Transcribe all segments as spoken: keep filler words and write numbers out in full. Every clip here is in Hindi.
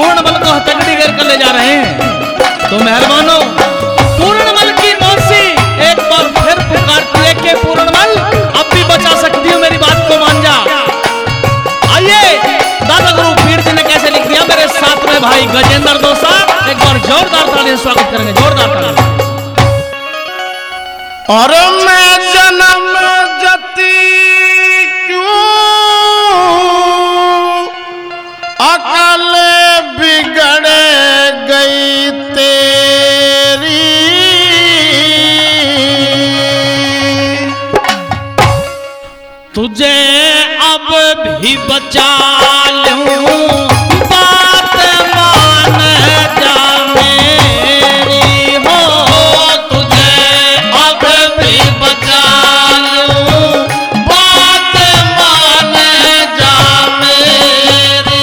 पूर्णमल को हथकड़ी घेर कर ले जा रहे हैं। तो मेहरबानों, पूर्णमल की मौसी एक बार फिर पुकारती है कि पूर्णमल अब भी बचा सकती हूँ, मेरी बात को मान जा। आइए दादा गुरु पीर जी ने कैसे लिख दिया मेरे साथ में भाई गजेंद्र दोसा, एक बार जोरदार ताली से स्वागत करेंगे, जोरदार ताली। और मैं जन्म जती क्यों अकल बिगड़ गई तेरी, तुझे अब भी बचा लूं, बात मान जा मेरी हो, तुझे अब भी बचा लूं, बात मान जा मेरी।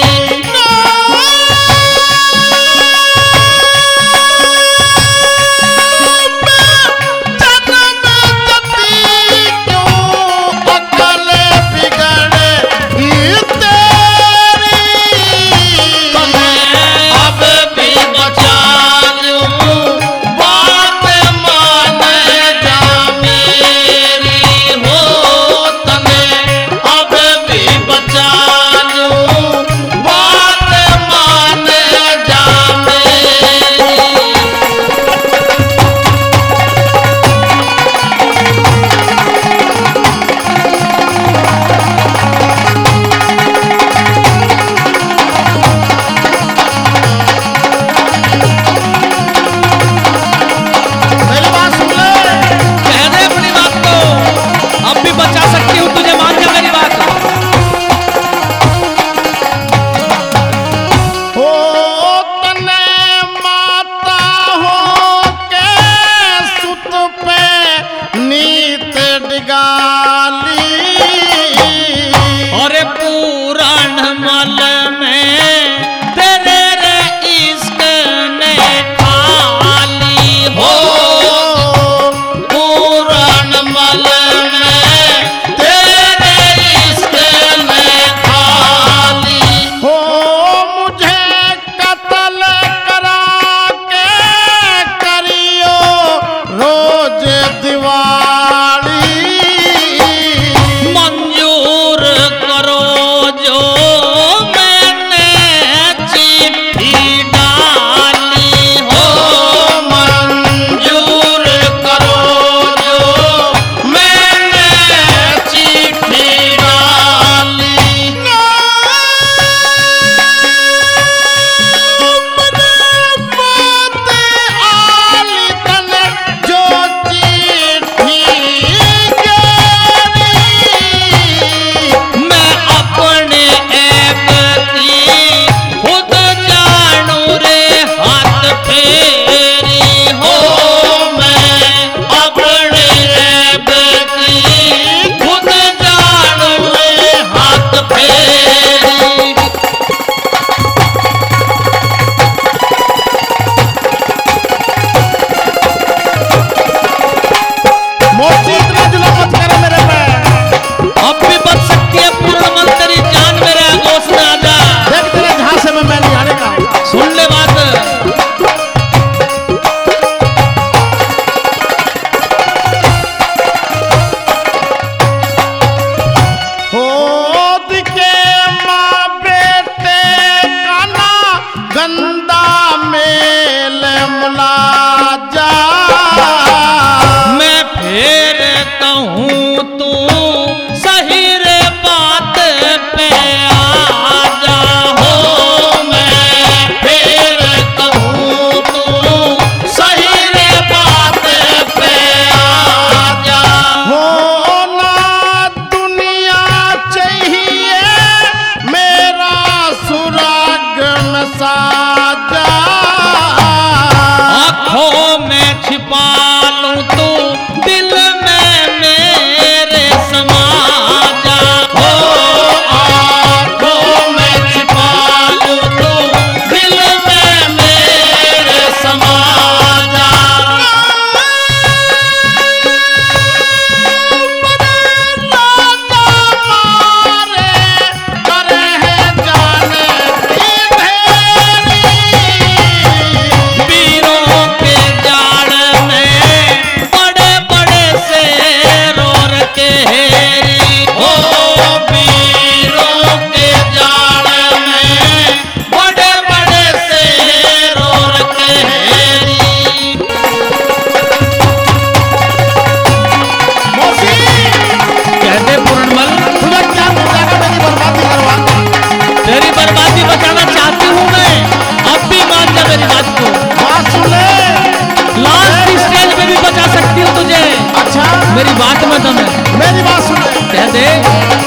बात में दम है। मेरी बात सुन ले। कह दे।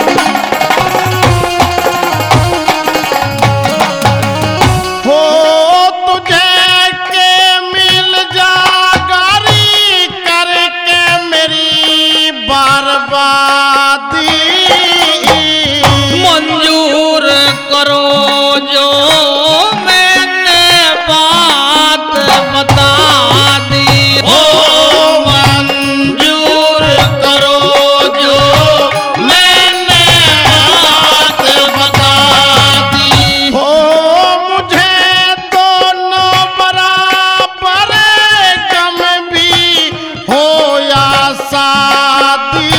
मंजूर करो जो मैंने बात बता दी हो, मंजूर करो जो मैंने बात बता दी हो। मुझे दोनों बराबर कम भी हो या शादी,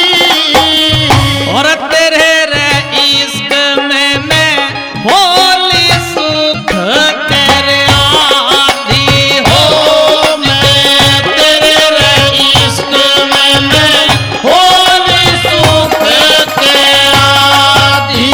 और तेरे रे इश्क में मैं होली सुख तेरे आदि हो। मैं तेरे रे इश्क में मैं होली सुख तेरे आदि।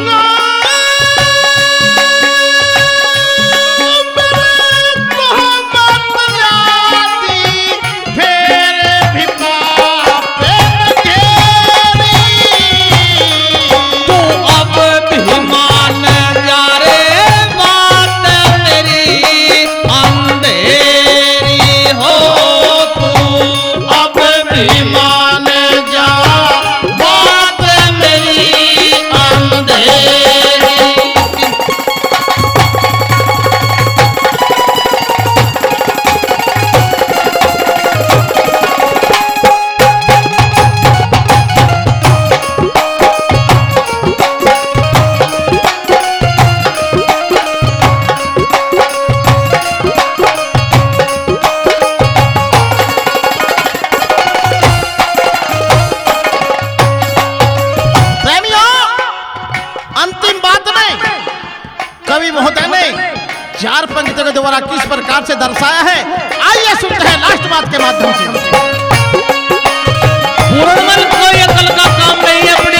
कवि महोदय ने चार पंक्तियों के द्वारा किस प्रकार से दर्शाया है, आइए सुनते हैं लास्ट बात के माध्यम से। पूर्णमल कोई अकल का काम नहीं है, अपनी